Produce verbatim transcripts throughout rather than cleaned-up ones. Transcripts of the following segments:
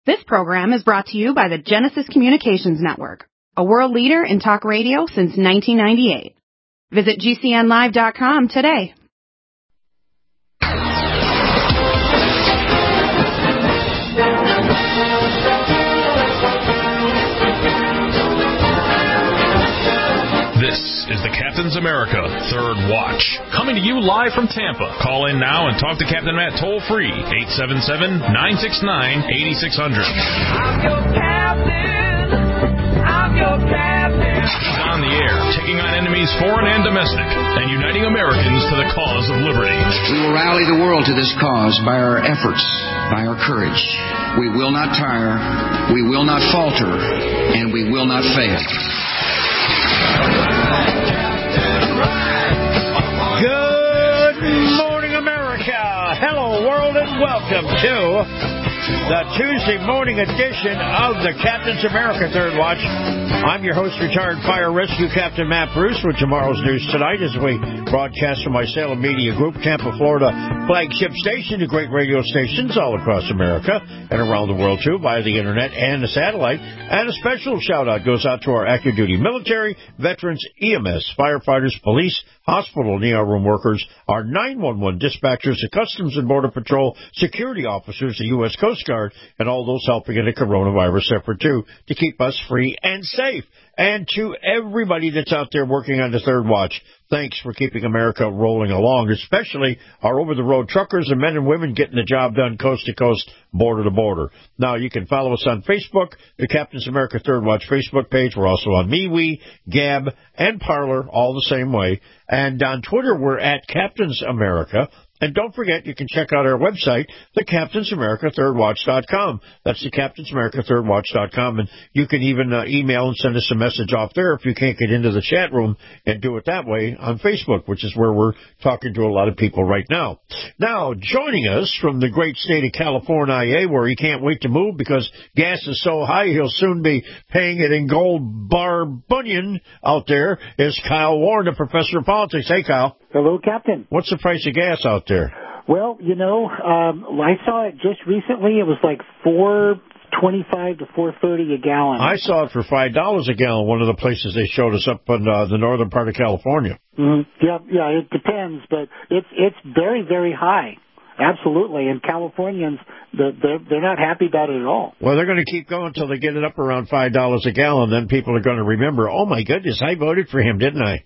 This program is brought to you by the Genesis Communications Network, a world leader in talk radio since nineteen ninety-eight. Visit G C N live dot com today. This is the Captain's America Third Watch, coming to you live from Tampa. Call in now and talk to Captain Matt toll-free, eight seven seven, nine six nine, eight six zero zero. I'm your captain. I'm your captain. He's on the air, taking on enemies foreign and domestic, and uniting Americans to the cause of liberty. We will rally the world to this cause by our efforts, by our courage. We will not tire, we will not falter, and we will not fail. Good morning, America. Hello, world, and welcome to the Tuesday morning edition of the Captain's America Third Watch. I'm your host, retired fire rescue Captain Matt Bruce, with tomorrow's news tonight as we broadcast from my Salem Media Group, Tampa, Florida flagship station to great radio stations all across America and around the world, too, via the internet and the satellite. And a special shout-out goes out to our active duty military, veterans, E M S, firefighters, police, hospital and E R room workers, our nine one one dispatchers, the Customs and Border Patrol, security officers, the U S Coast Guard, and all those helping in the coronavirus effort, too, to keep us free and safe. And to everybody that's out there working on the Third Watch, thanks for keeping America rolling along, especially our over-the-road truckers and men and women getting the job done coast to coast, border to border. Now, you can follow us on Facebook, the Captain's America Third Watch Facebook page. We're also on MeWe, Gab, and Parler, all the same way. And on Twitter, we're at Captain's America. And don't forget, you can check out our website, the Captain's America Third Watch dot com. That's the Captain's America Third Watch dot com. And you can even uh, email and send us a message off there if you can't get into the chat room, and do it that way on Facebook, which is where we're talking to a lot of people right now. Now, joining us from the great state of California, where he can't wait to move because gas is so high he'll soon be paying it in gold bar bullion out there, is Kyle Warren, the professor of politics. Hey, Kyle. Hello, Captain. What's the price of gas out there? Well, you know, um, I saw it just recently. It was like four twenty-five to four thirty a gallon. I saw it for five dollars a gallon. One of the places they showed us up in uh, the northern part of California. Mm-hmm. Yeah, yeah, it depends, but it's it's very, very high. Absolutely, and Californians, they're, they're not happy about it at all. Well, they're going to keep going until they get it up around five dollars a gallon. Then people are going to remember, oh, my goodness, I voted for him, didn't I?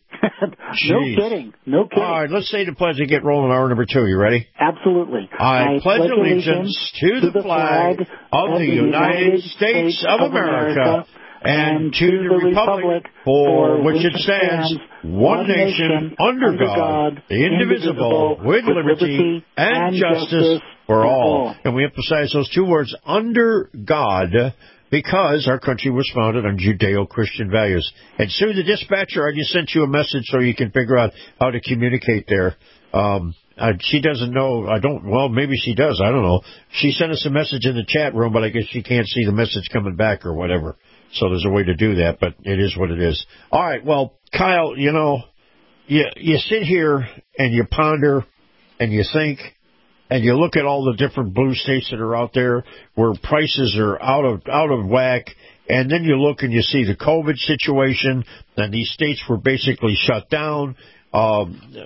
No kidding. No kidding. All right, let's say the pledge and get rolling. Hour number two. You ready? Absolutely. I, I pledge allegiance to the flag of the United States of America and to the republic for which it stands, one nation, under God, indivisible, with liberty and justice for all. And we emphasize those two words, under God, because our country was founded on Judeo-Christian values. And Sue, the dispatcher, I just sent you a message so you can figure out how to communicate there. Um, uh, she doesn't know, I don't, well, maybe she does, I don't know. She sent us a message in the chat room, but I guess she can't see the message coming back or whatever. So there's a way to do that, but it is what it is. All right, well, Kyle, you know, you, you sit here and you ponder and you think, and you look at all the different blue states that are out there where prices are out of out of whack, and then you look and you see the COVID situation, and these states were basically shut down, uh,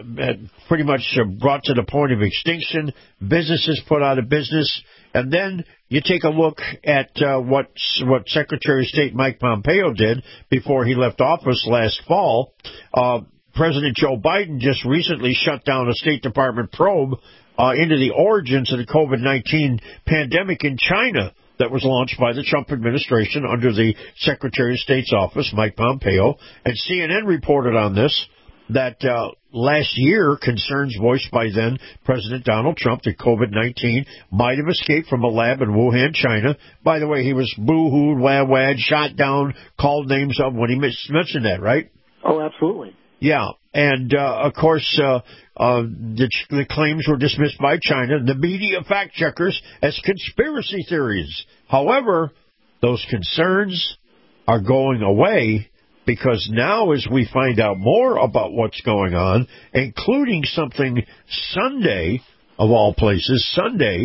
pretty much brought to the point of extinction, businesses put out of business, and then you take a look at uh, what what Secretary of State Mike Pompeo did before he left office last fall. Uh, President Joe Biden just recently shut down a State Department probe Uh, into the origins of the COVID nineteen pandemic in China that was launched by the Trump administration under the Secretary of State's office, Mike Pompeo. And C N N reported on this, that uh, last year concerns voiced by then President Donald Trump that COVID nineteen might have escaped from a lab in Wuhan, China. By the way, he was boo-hooed, wah-wah, shot down, called names of when he mentioned that, right? Oh, absolutely. Yeah, and, uh, of course, uh, uh, the, the claims were dismissed by China, the media fact-checkers, as conspiracy theories. However, those concerns are going away because now as we find out more about what's going on, including something Sunday, of all places, Sunday,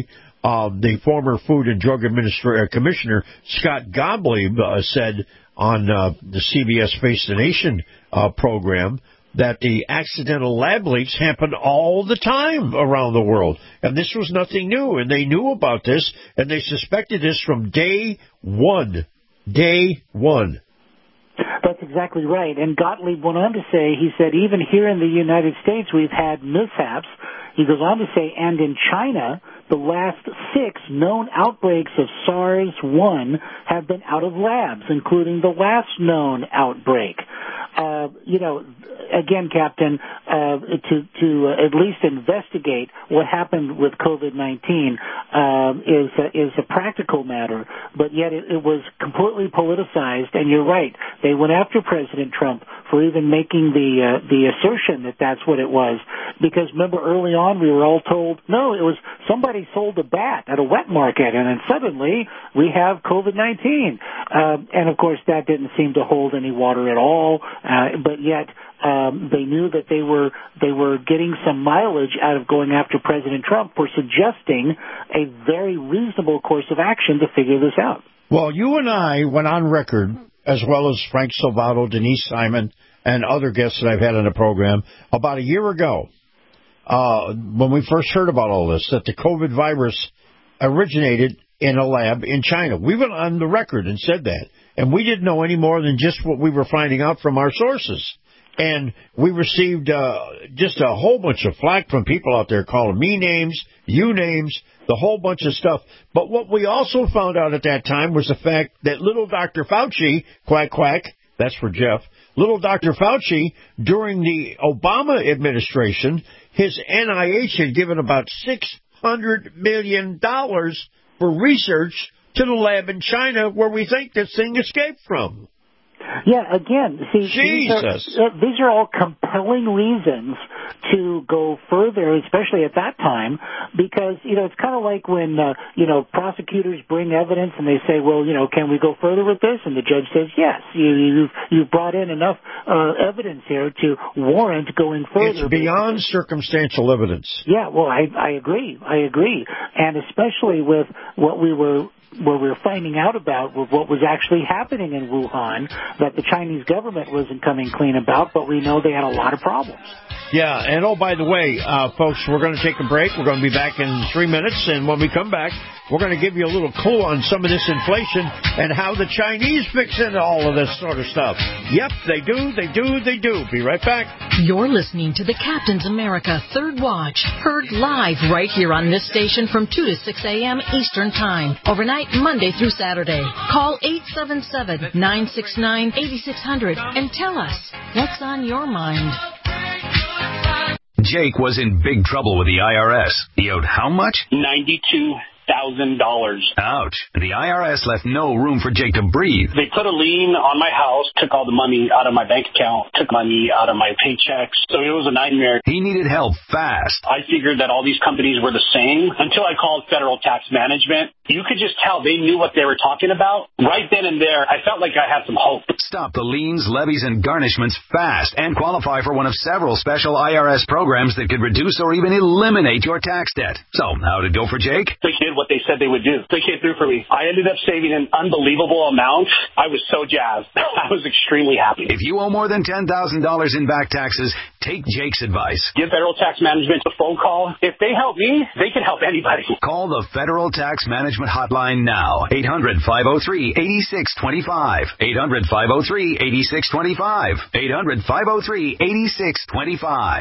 uh, the former Food and Drug Administrator Commissioner Scott Gottlieb uh, said on uh, the C B S Face the Nation uh, program that the accidental lab leaks happen all the time around the world. And this was nothing new, and they knew about this, and they suspected this from day one. Day one. That's exactly right. And Gottlieb went on to say, he said, even here in the United States, we've had mishaps. He goes on to say, and in China, the last six known outbreaks of SARS one have been out of labs, including the last known outbreak. Uh, you know, again, Captain, uh, to, to uh, at least investigate what happened with COVID nineteen uh, is, uh, is a practical matter, but yet it, it was completely politicized, and you're right. They went after President Trump for even making the, uh, the assertion that that's what it was, because remember early on we were all told, no, it was somebody sold a bat at a wet market, and then suddenly we have COVID nineteen. Uh, and of course that didn't seem to hold any water at all. Uh, but yet um, they knew that they were they were getting some mileage out of going after President Trump for suggesting a very reasonable course of action to figure this out. Well, you and I went on record, as well as Frank Salvato, Denise Simon, and other guests that I've had on the program, about a year ago, uh, when we first heard about all this, that the COVID virus originated in a lab in China. We went on the record and said that. And we didn't know any more than just what we were finding out from our sources. And we received uh, just a whole bunch of flack from people out there calling me names, you names, the whole bunch of stuff. But what we also found out at that time was the fact that little Doctor Fauci, quack, quack, that's for Jeff, little Doctor Fauci, during the Obama administration, his N I H had given about six hundred million dollars for research to the lab in China where we think this thing escaped from. Yeah, again, see, these are, Jesus. uh, these are all compelling reasons to go further, especially at that time, because, you know, it's kind of like when, uh, you know, prosecutors bring evidence and they say, well, you know, can we go further with this? And the judge says, yes, you, you've, you've brought in enough uh, evidence here to warrant going further. It's beyond circumstantial evidence. Yeah, well, I, I agree. I agree. And especially with what we were where we were finding out about what was actually happening in Wuhan, that the Chinese government wasn't coming clean about, but we know they had a lot of problems. Yeah, and oh, by the way, uh, folks, we're going to take a break. We're going to be back in three minutes, and when we come back, we're going to give you a little clue on some of this inflation and how the Chinese fix into all of this sort of stuff. Yep, they do, they do, they do. Be right back. You're listening to the Captain's America Third Watch, heard live right here on this station from two to six a.m. Eastern Time, overnight Monday through Saturday. Call eight seven seven, nine six nine, eight six zero zero and tell us what's on your mind. Jake was in big trouble with the I R S. He owed how much? ninety-two thousand dollars. Ouch. The I R S left no room for Jake to breathe. They put a lien on my house, took all the money out of my bank account, took money out of my paychecks. So it was a nightmare. He needed help fast. I figured that all these companies were the same until I called Federal Tax Management. You could just tell they knew what they were talking about. Right then and there, I felt like I had some hope. Stop the liens, levies, and garnishments fast and qualify for one of several special I R S programs that could reduce or even eliminate your tax debt. So, how'd it go for Jake? They did what they said they would do. They came through for me. I ended up saving an unbelievable amount. I was so jazzed. I was extremely happy. If you owe more than ten thousand dollars in back taxes, take Jake's advice. Give Federal Tax Management a phone call. If they help me, they can help anybody. Call the Federal Tax Management Hotline now. eight hundred, five oh three, eight six two five. eight hundred, five oh three, eight six two five. eight hundred, five oh three, eight six two five.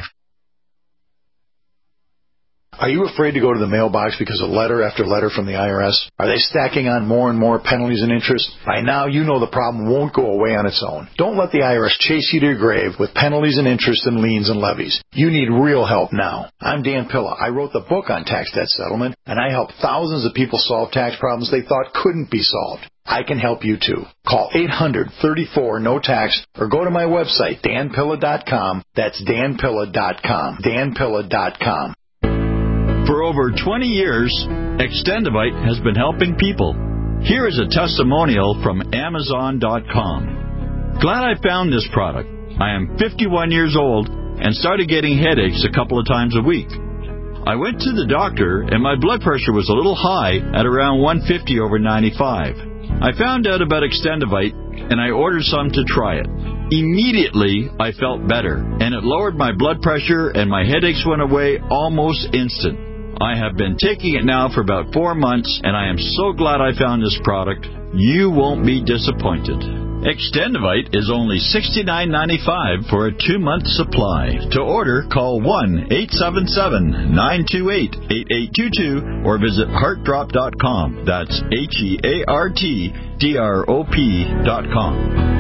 Are you afraid to go to the mailbox because of letter after letter from the I R S? Are they stacking on more and more penalties and interest? By now, you know the problem won't go away on its own. Don't let the I R S chase you to your grave with penalties and interest and liens and levies. You need real help now. I'm Dan Pilla. I wrote the book on tax debt settlement, and I helped thousands of people solve tax problems they thought couldn't be solved. I can help you too. Call eight hundred, thirty-four, no tax or go to my website, dan pilla dot com. That's dan pilla dot com. dan pilla dot com. For over twenty years, Extendivite has been helping people. Here is a testimonial from Amazon dot com. Glad I found this product. I am fifty-one years old and started getting headaches a couple of times a week. I went to the doctor, and my blood pressure was a little high at around one fifty over ninety-five. I found out about Extendivite, and I ordered some to try it. Immediately, I felt better, and it lowered my blood pressure, and my headaches went away almost instant. I have been taking it now for about four months, and I am so glad I found this product. You won't be disappointed. Extendivite is only sixty-nine ninety-five for a two-month supply. To order, call one eight seven seven, nine two eight, eight eight two two or visit heart drop dot com. That's H E A R T D R O P dot com.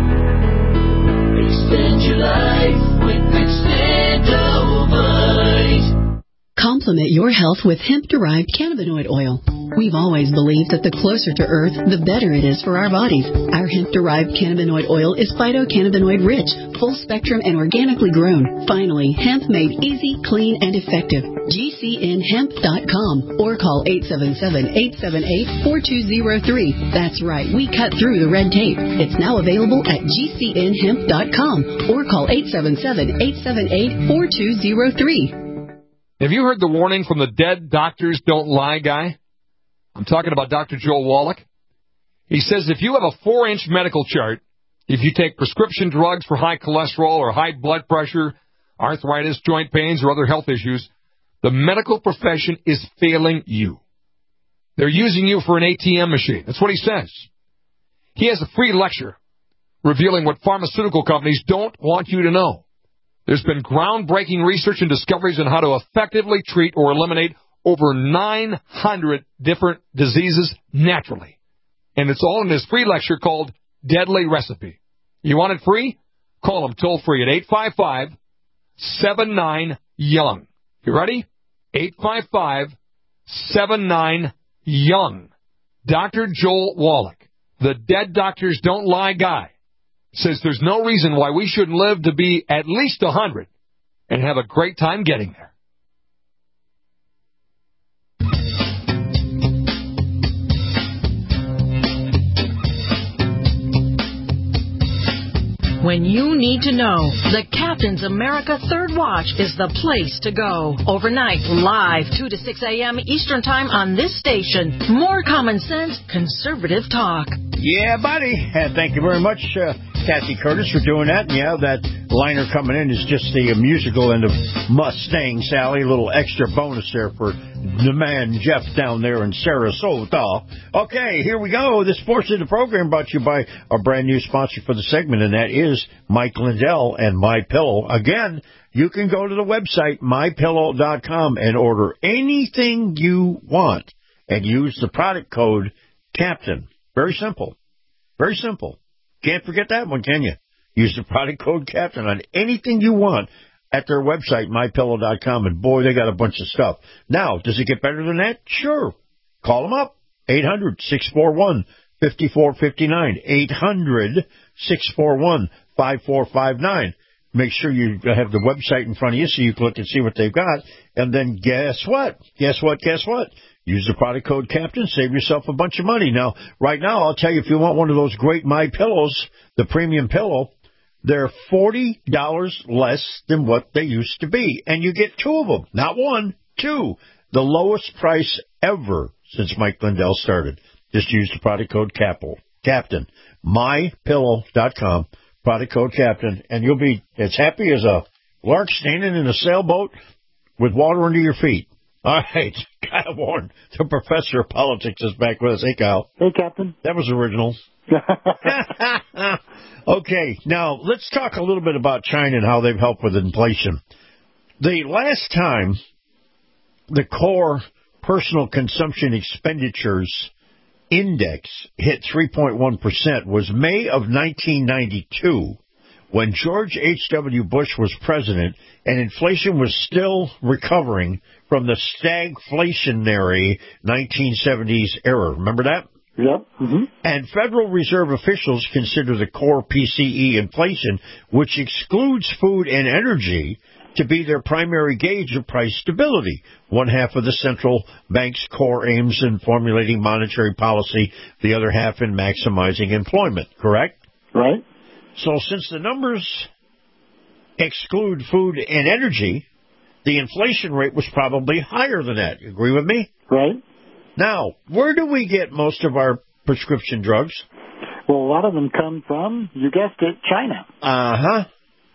Extend your life with Extendivite. Complement your health with hemp-derived cannabinoid oil. We've always believed that the closer to Earth, the better it is for our bodies. Our hemp-derived cannabinoid oil is phytocannabinoid-rich, full-spectrum, and organically grown. Finally, hemp made easy, clean, and effective. G C N hemp dot com or call eight seven seven, eight seven eight, four two zero three. That's right, we cut through the red tape. It's now available at G C N hemp dot com or call eight seven seven, eight seven eight, four two zero three. Have you heard the warning from the Dead Doctors Don't Lie guy? I'm talking about Doctor Joel Wallach. He says if you have a four-inch medical chart, if you take prescription drugs for high cholesterol or high blood pressure, arthritis, joint pains, or other health issues, the medical profession is failing you. They're using you for an A T M machine. That's what he says. He has a free lecture revealing what pharmaceutical companies don't want you to know. There's been groundbreaking research and discoveries on how to effectively treat or eliminate over nine hundred different diseases naturally. And it's all in this free lecture called Deadly Recipe. You want it free? Call them toll free at eight five five, seven nine, young. You ready? eight five five, seven nine, young. Doctor Joel Wallach, the Dead Doctors Don't Lie guy, says there's no reason why we shouldn't live to be at least one hundred and have a great time getting there. When you need to know, the Captain's America Third Watch is the place to go. Overnight, live, two to six a.m. Eastern Time on this station. More common sense, conservative talk. Yeah, buddy. And thank you very much, uh, Kathy Curtis, for doing that. And yeah, that liner coming in is just the uh, musical end of Mustang Sally. A little extra bonus there for the man Jeff down there in Sarasota. Okay, here we go. This portion of the program brought to you by our brand new sponsor for the segment, and that is Mike Lindell and MyPillow. Again, you can go to the website, my pillow dot com, and order anything you want and use the product code CAPTAIN. Very simple. Very simple. Can't forget that one, can you? Use the product code CAPTAIN on anything you want at their website, my pillow dot com, and boy, they got a bunch of stuff. Now, does it get better than that? Sure. Call them up. eight hundred, six four one, five four five nine. eight hundred, six four one, five four five nine. Make sure you have the website in front of you so you can look and see what they've got. And then guess what? Guess what? Guess what? Use the product code CAPTAIN. Save yourself a bunch of money. Now, right now, I'll tell you, if you want one of those great My Pillows, the premium pillow, they're forty dollars less than what they used to be. And you get two of them. Not one, two. The lowest price ever since Mike Lindell started. Just use the product code CAPTAIN. my pillow dot com. Product code CAPTAIN. And you'll be as happy as a lark standing in a sailboat with water under your feet. All right. Kyle Warren, the professor of politics, is back with us. Hey, Kyle. Hey, Captain. That was original. Okay, now let's talk a little bit about China and how they've helped with inflation. The last time the core personal consumption expenditures index hit three point one percent was May of nineteen ninety-two, when George H W. Bush was president and inflation was still recovering from the stagflationary nineteen seventies era. Remember that? Yep. Mm-hmm. And Federal Reserve officials consider the core P C E inflation, which excludes food and energy, to be their primary gauge of price stability. One half of the central bank's core aims in formulating monetary policy, the other half in maximizing employment, correct? Right. So since the numbers exclude food and energy, the inflation rate was probably higher than that. You agree with me? Right. Now, where do we get most of our prescription drugs? Well, a lot of them come from, you guessed it, China. Uh-huh.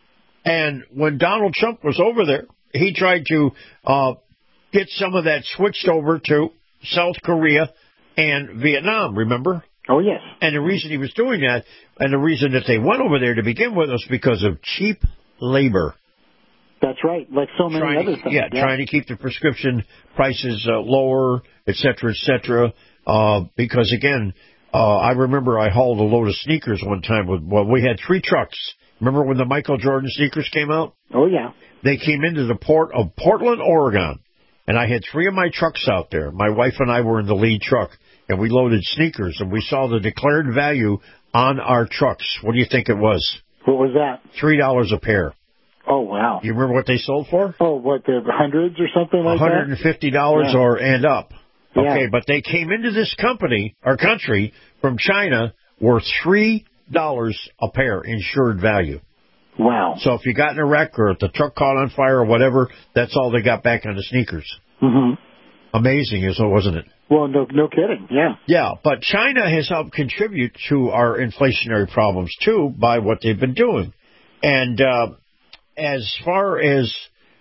And when Donald Trump was over there, he tried to uh, get some of that switched over to South Korea and Vietnam, remember? Oh, yes. And the reason he was doing that, and the reason that they went over there to begin with, was because of cheap labor. That's right, like so many trying other to, things. Yeah, yeah, trying to keep the prescription prices uh, lower, et cetera, et cetera. Uh, because, again, uh, I remember I hauled a load of sneakers one time. With well, we had three trucks. Remember when the Michael Jordan sneakers came out? Oh, yeah. They came into the port of Portland, Oregon, and I had three of my trucks out there. My wife and I were in the lead truck, and we loaded sneakers, and we saw the declared value on our trucks. What do you think it was? What was that? three dollars a pair. Oh, wow. You remember what they sold for? Oh, what, the hundreds or something like one hundred fifty dollars that? Yeah. or and up. Okay, Yeah. but they came into this company, or country, from China, worth three dollars a pair insured value. Wow. So if you got in a wreck or if the truck caught on fire or whatever, that's all they got back on the sneakers. Mm-hmm. Amazing, wasn't it? Well, no, no kidding, yeah. Yeah, but China has helped contribute to our inflationary problems, too, by what they've been doing. And uh, as far as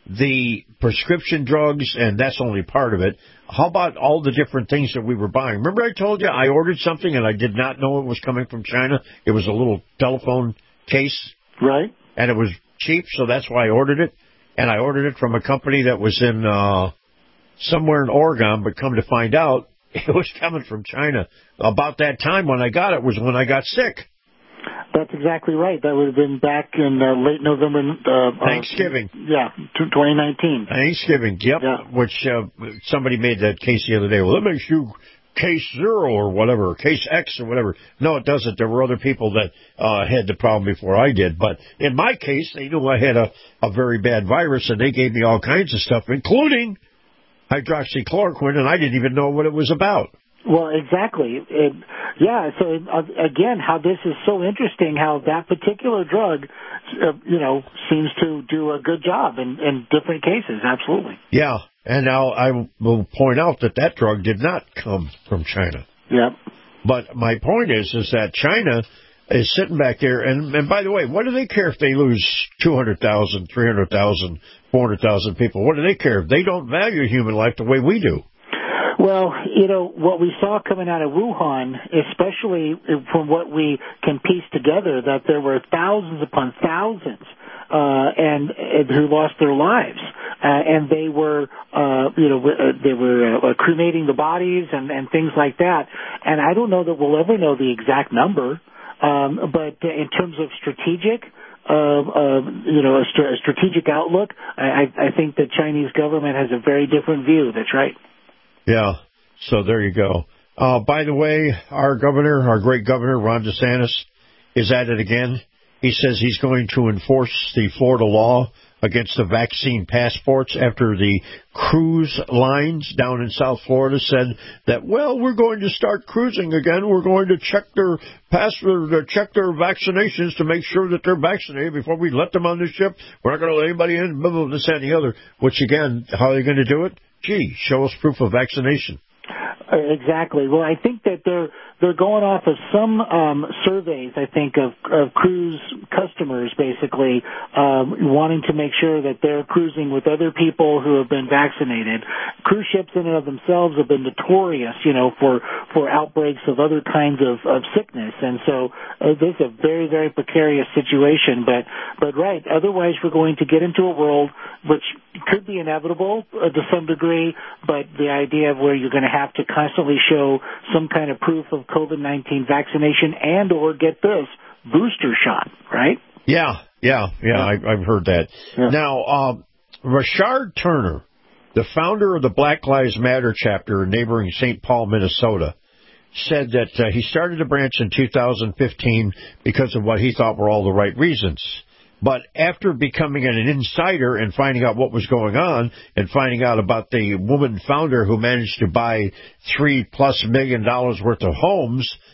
the prescription drugs, and that's only part of it, how about all the different things that we were buying? Remember I told you I ordered something and I did not know it was coming from China? It was a little telephone case. Right. And it was cheap, so that's why I ordered it. And I ordered it from a company that was in uh, somewhere in Oregon, but come to find out, it was coming from China. About that time when I got it was when I got sick. That's exactly right. That would have been back in uh, late November. Uh, Thanksgiving. Uh, yeah, twenty nineteen. Thanksgiving, yep. Yeah. Which uh, somebody made that case the other day. Well, that makes you case zero or whatever, or case X or whatever. No, it doesn't. There were other people that uh, had the problem before I did. But in my case, they knew I had a, a very bad virus, and they gave me all kinds of stuff, including hydroxychloroquine, and I didn't even know what it was about. Well, exactly. It, yeah, so uh, again, how this is so interesting, how that particular drug, uh, you know, seems to do a good job in, in different cases, absolutely. Yeah, and now I will point out that that drug did not come from China. Yep. But my point is, is that China is sitting back there, and, and by the way, what do they care if they lose two hundred thousand, three hundred thousand, four hundred thousand people? What do they care? They don't value human life the way we do. Well, you know, what we saw coming out of Wuhan, especially from what we can piece together, that there were thousands upon thousands uh, and, and who lost their lives. Uh, and they were, uh, you know, they were uh, cremating the bodies and, and things like that. And I don't know that we'll ever know the exact number, um, but in terms of strategic, Uh, uh, you know, a, st- a strategic outlook, I, I think the Chinese government has a very different view. That's right. Yeah, so there you go. Uh, by the way, our governor, our great governor, Ron DeSantis, is at it again. He says he's going to enforce the Florida law against the vaccine passports after the cruise lines down in South Florida said that, well, we're going to start cruising again. We're going to check their passport, check their vaccinations to make sure that they're vaccinated before we let them on the ship. We're not going to let anybody in, blah, blah, blah, this, that, and the other. Which, again, how are they going to do it? Gee, show us proof of vaccination. Uh, exactly. Well, I think that they're they're going off of some um, surveys, I think, of, of cruise customers, basically, um, wanting to make sure that they're cruising with other people who have been vaccinated. Cruise ships in and of themselves have been notorious, you know, for, for outbreaks of other kinds of, of sickness. And so uh, this is a very, very precarious situation. But, but right, otherwise we're going to get into a world which could be inevitable uh, to some degree, but the idea of where you're going to have to constantly show some kind of proof of COVID nineteen vaccination and or, get this, booster shot, right? Yeah, yeah, yeah, yeah. I, I've heard that. Yeah. Now, uh, Rashard Turner, the founder of the Black Lives Matter chapter in neighboring Saint Paul, Minnesota, said that uh, he started a branch in two thousand fifteen because of what he thought were all the right reasons. But after becoming an insider and finding out what was going on and finding out about the woman founder who managed to buy three plus million dollars worth of homes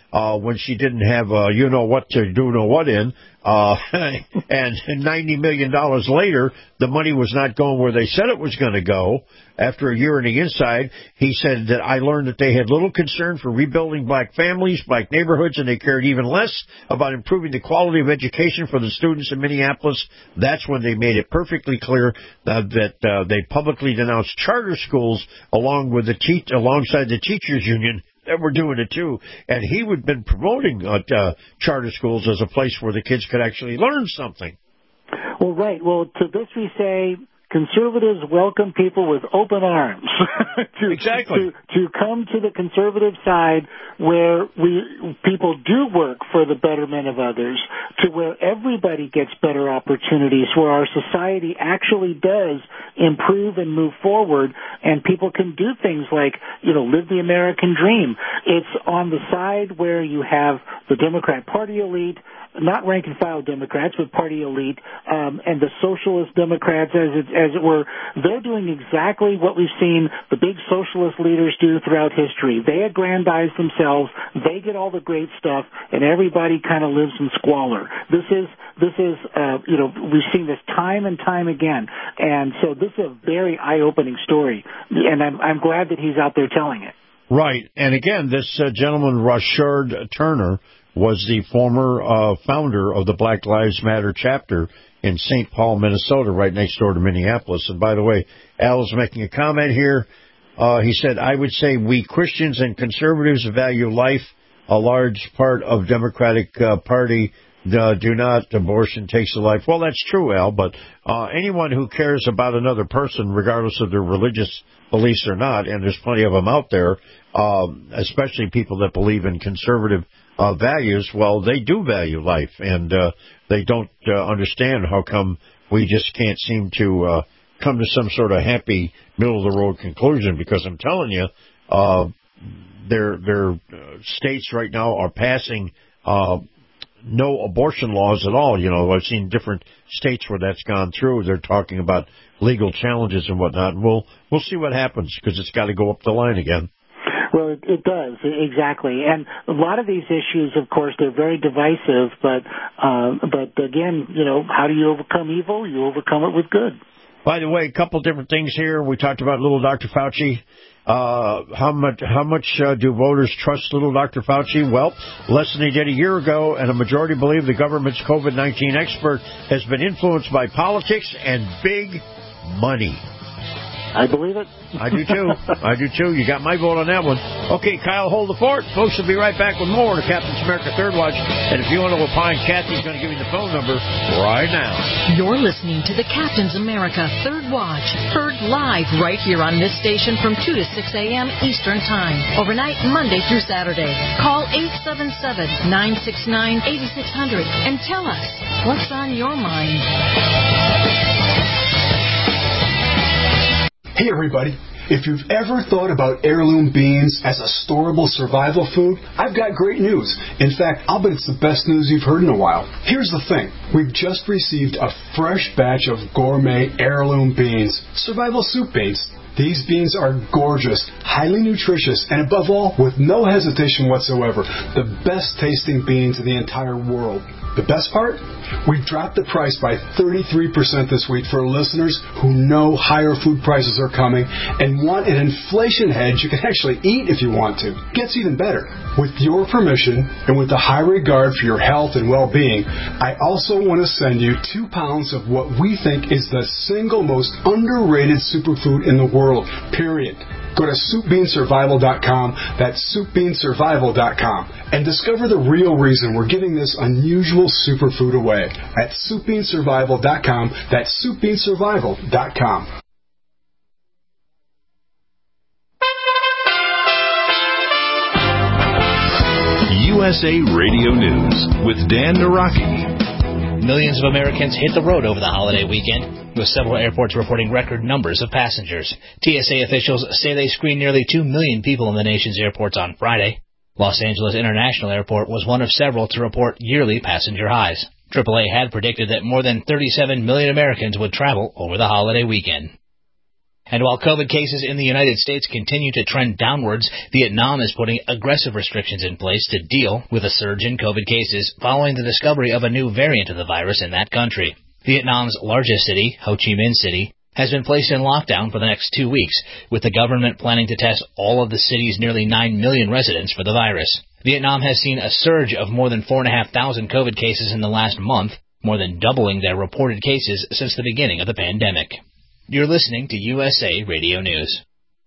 uh, when she didn't have uh, you know what to do know what in. Uh, and ninety million dollars later, the money was not going where they said it was going to go. After a year on the inside, he said that I learned that they had little concern for rebuilding black families, black neighborhoods, and they cared even less about improving the quality of education for the students in Minneapolis. That's when they made it perfectly clear uh, that uh, they publicly denounced charter schools along with the te- alongside the teachers union that were doing it too. And he would been promoting uh, uh, charter schools as a place where the kids could actually learn something. Well, right. Well, to this we say, conservatives welcome people with open arms to, exactly. to to come to the conservative side where we people do work for the betterment of others, to where everybody gets better opportunities, where our society actually does improve and move forward, and people can do things like, you know, live the American dream. It's on the side where you have the Democrat Party elite, not rank-and-file Democrats, but party elite, um, and the socialist Democrats, as it, as it were. They're doing exactly what we've seen the big socialist leaders do throughout history. They aggrandize themselves, they get all the great stuff, and everybody kind of lives in squalor. This is, this is, uh, you know, we've seen this time and time again, and so this is a very eye-opening story, and I'm, I'm glad that he's out there telling it. Right, and again, this uh, gentleman, Rashard Turner, was the former uh, founder of the Black Lives Matter chapter in Saint Paul, Minnesota, right next door to Minneapolis. And by the way, Al is making a comment here. Uh, he said, I would say we Christians and conservatives value life. A large part of Democratic uh, Party uh, do not. Abortion takes a life. Well, that's true, Al, but uh, anyone who cares about another person, regardless of their religious beliefs or not, and there's plenty of them out there, um, especially people that believe in conservative Uh, values, well, they do value life, and uh, they don't uh, understand how come we just can't seem to uh, come to some sort of happy, middle-of-the-road conclusion, because I'm telling you, uh, their, their uh, states right now are passing uh, no abortion laws at all. You know, I've seen different states where that's gone through. They're talking about legal challenges and whatnot, and we'll, we'll see what happens, because it's got to go up the line again. Well, it, it does, exactly. And a lot of these issues, of course, they're very divisive, but, uh, but again, you know, how do you overcome evil? You overcome it with good. By the way, a couple different things here. We talked about little Doctor Fauci. Uh, how much, how much uh, do voters trust little Doctor Fauci? Well, less than they did a year ago, and a majority believe the government's COVID nineteen expert has been influenced by politics and big money. I believe it. I do, too. I do, too. You got my vote on that one. Okay, Kyle, hold the fort. Folks, we'll be right back with more to Captain's America Third Watch. And if you want to opine, Kathy's going to give you the phone number right now. You're listening to the Captain's America Third Watch, heard live right here on this station from two to six a.m. Eastern Time, overnight Monday through Saturday. Call eight seven seven, nine six nine, eight six zero zero and tell us what's on your mind. Hey everybody, if you've ever thought about heirloom beans as a storable survival food, I've got great news. In fact, I'll bet it's the best news you've heard in a while. Here's the thing. We've just received a fresh batch of gourmet heirloom beans, survival soup beans. These beans are gorgeous, highly nutritious, and above all, with no hesitation whatsoever, the best tasting beans in the entire world. The best part? We've dropped the price by thirty-three percent this week for listeners who know higher food prices are coming and want an inflation hedge you can actually eat if you want to. Gets even better. With your permission and with a high regard for your health and well-being, I also want to send you two pounds of what we think is the single most underrated superfood in the world, period. Go to soup bean survival dot com, that's soup bean survival dot com, and discover the real reason we're giving this unusual superfood away at soup bean survival dot com, that's soup bean survival dot com. U S A Radio News with Dan Naraki. Millions of Americans hit the road over the holiday weekend, with several airports reporting record numbers of passengers. T S A officials say they screened nearly two million people in the nation's airports on Friday. Los Angeles International Airport was one of several to report yearly passenger highs. triple A had predicted that more than thirty-seven million Americans would travel over the holiday weekend. And while COVID cases in the United States continue to trend downwards, Vietnam is putting aggressive restrictions in place to deal with a surge in COVID cases following the discovery of a new variant of the virus in that country. Vietnam's largest city, Ho Chi Minh City, has been placed in lockdown for the next two weeks, with the government planning to test all of the city's nearly nine million residents for the virus. Vietnam has seen a surge of more than four thousand five hundred COVID cases in the last month, more than doubling their reported cases since the beginning of the pandemic. You're listening to U S A Radio News.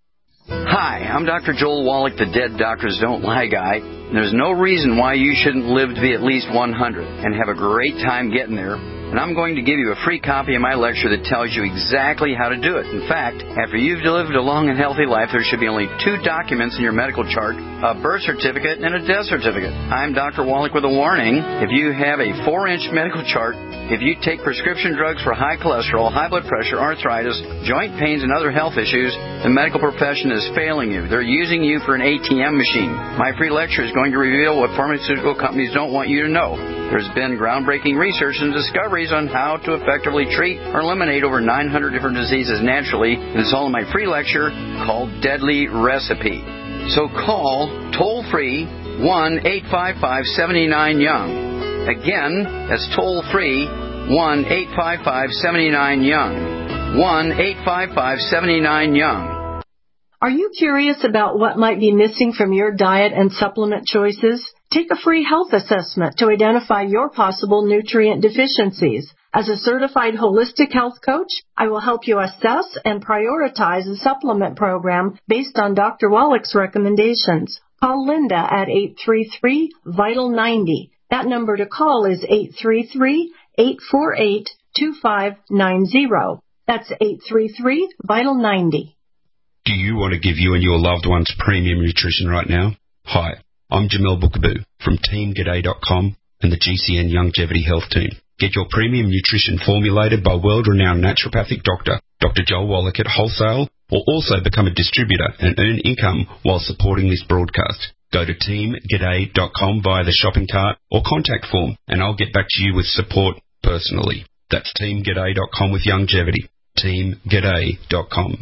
Hi, I'm Doctor Joel Wallach, the Dead Doctors Don't Lie guy. There's no reason why you shouldn't live to be at least one hundred and have a great time getting there. And I'm going to give you a free copy of my lecture that tells you exactly how to do it. In fact, after you've lived a long and healthy life, there should be only two documents in your medical chart, a birth certificate and a death certificate. I'm Doctor Wallach with a warning. If you have a four-inch medical chart, if you take prescription drugs for high cholesterol, high blood pressure, arthritis, joint pains, and other health issues, the medical profession is failing you. They're using you for an A T M machine. My free lecture is going to reveal what pharmaceutical companies don't want you to know. There's been groundbreaking research and discoveries on how to effectively treat or eliminate over nine hundred different diseases naturally. And it's all in my free lecture called Deadly Recipe. So call toll-free one eight five five seven nine young. Again, that's toll-free one eight five five seven nine young. one eight five five seven nine young. Are you curious about what might be missing from your diet and supplement choices? Take a free health assessment to identify your possible nutrient deficiencies. As a certified holistic health coach, I will help you assess and prioritize a supplement program based on Doctor Wallach's recommendations. Call Linda at eight three three, vital ninety. That number to call is eight three three, eight four eight, two five nine zero. That's eight three three, vital ninety. Do you want to give you and your loved ones premium nutrition right now? Hi, I'm Jamel Bookaboo from Team G'day dot com and the G C N Longevity Health Team. Get your premium nutrition formulated by world-renowned naturopathic doctor, Doctor Joel Wallach at wholesale, or also become a distributor and earn income while supporting this broadcast. Go to Team G'day dot com via the shopping cart or contact form, and I'll get back to you with support personally. That's Team G'day dot com with longevity. Team G'day dot com.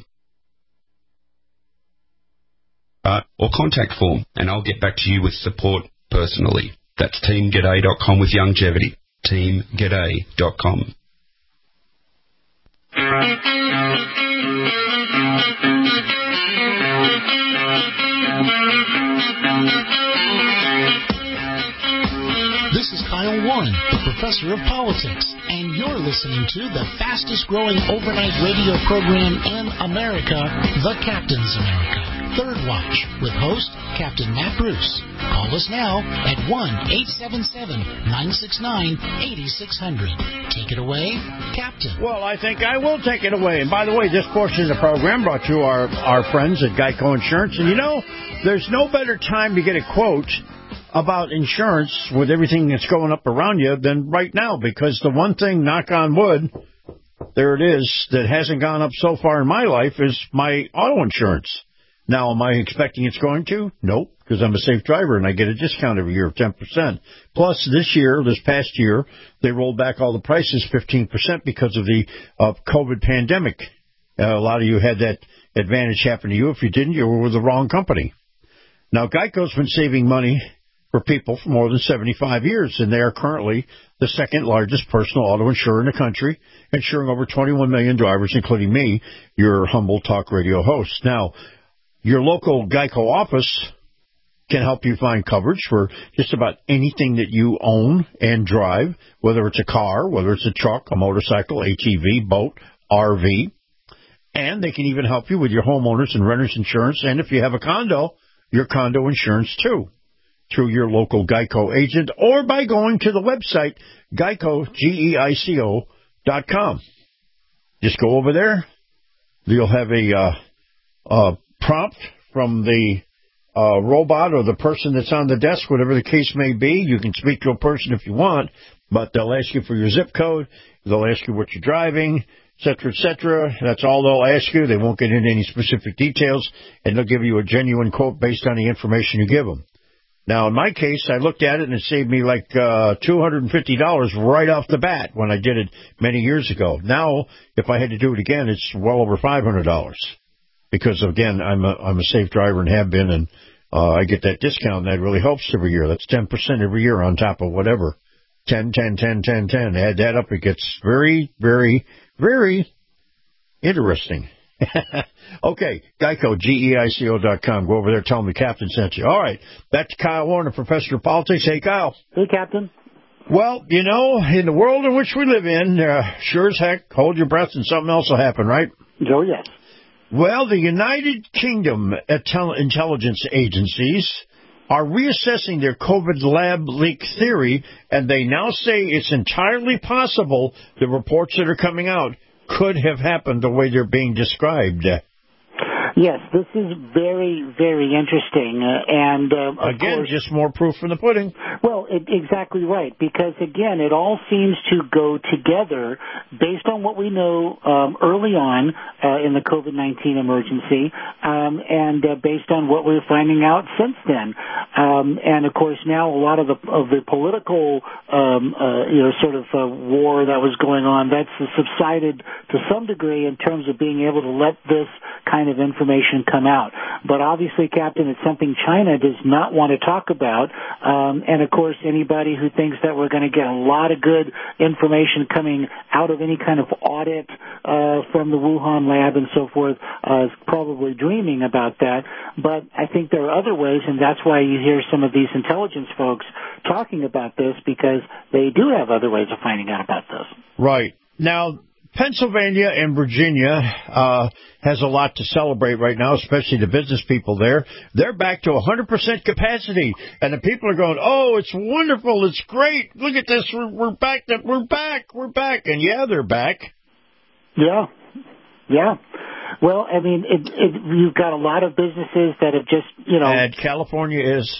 Uh, or contact form, and I'll get back to you with support personally. That's Team G'day dot com with longevity. Team G'day dot com. This is Kyle Warren, the professor of politics, and you're listening to the fastest growing overnight radio program in America, The Captain's America, Third Watch, with host Captain Matt Bruce. Call us now at one eight seven seven, nine six nine, eight six zero zero. Take it away, Captain. Well, I think I will take it away. And by the way, this portion of the program brought to our, our friends at Geico Insurance. And you know, there's no better time to get a quote about insurance with everything that's going up around you than right now, because the one thing, knock on wood, there it is, that hasn't gone up so far in my life is my auto insurance. Now, am I expecting it's going to? Nope, because I'm a safe driver and I get a discount every year of ten percent. Plus, this year, this past year, they rolled back all the prices fifteen percent because of the uh, COVID pandemic. Uh, a lot of you had that advantage happen to you. If you didn't, you were with the wrong company. Now, Geico's been saving money for people for more than seventy-five years, and they are currently the second largest personal auto insurer in the country, insuring over twenty-one million drivers, including me, your humble talk radio host. Now, your local Geico office can help you find coverage for just about anything that you own and drive, whether it's a car, whether it's a truck, a motorcycle, A T V, boat, R V. And they can even help you with your homeowners and renters insurance, and if you have a condo, your condo insurance too, through your local Geico agent or by going to the website Geico, G E I C O, dot com. Just go over there. You'll have a uh, uh, prompt from the uh, robot or the person that's on the desk, whatever the case may be. You can speak to a person if you want, but they'll ask you for your zip code. They'll ask you what you're driving, et cetera, et cetera. That's all they'll ask you. They won't get into any specific details, and they'll give you a genuine quote based on the information you give them. Now, in my case, I looked at it and it saved me like uh, two hundred fifty dollars right off the bat when I did it many years ago. Now, if I had to do it again, it's well over five hundred dollars because, again, I'm a, I'm a safe driver and have been, and uh, I get that discount, and that really helps every year. That's ten percent every year on top of whatever. ten, ten, ten, ten, ten. Add that up, it gets very, very, very interesting. Okay, Geico, G E I C O dot com. Go over there, tell them the captain sent you. All right, back to Kyle Warner, Professor of Politics. Hey, Kyle. Hey, Captain. Well, you know, in the world in which we live in, uh, sure as heck, hold your breath and something else will happen, right? Oh, yes. Well, the United Kingdom intelligence agencies are reassessing their COVID lab leak theory, and they now say it's entirely possible the reports that are coming out could have happened the way they're being described. Yes, this is very, very interesting. Uh, and uh, Again, course, just more proof from the pudding. Well, it, exactly right, because, again, it all seems to go together based on what we know um, early on uh, in the COVID nineteen emergency um, and uh, based on what we're finding out since then. Um, and, of course, now a lot of the of the political um, uh, you know, sort of uh, war that was going on, that's subsided to some degree in terms of being able to let this kind of information come out. But obviously, Captain, it's something China does not want to talk about. Um, and, of course, anybody who thinks that we're going to get a lot of good information coming out of any kind of audit uh, from the Wuhan lab and so forth uh, is probably dreaming about that. But I think there are other ways, and that's why you hear some of these intelligence folks talking about this, because they do have other ways of finding out about this. Right. Now, Pennsylvania and Virginia uh, has a lot to celebrate right now, especially the business people there. They're back to one hundred percent capacity, and the people are going, oh, it's wonderful, it's great, look at this, we're, we're back, we're back, we're back. And, yeah, they're back. Yeah, yeah. Well, I mean, it, it, you've got a lot of businesses that have just, you know. And California is...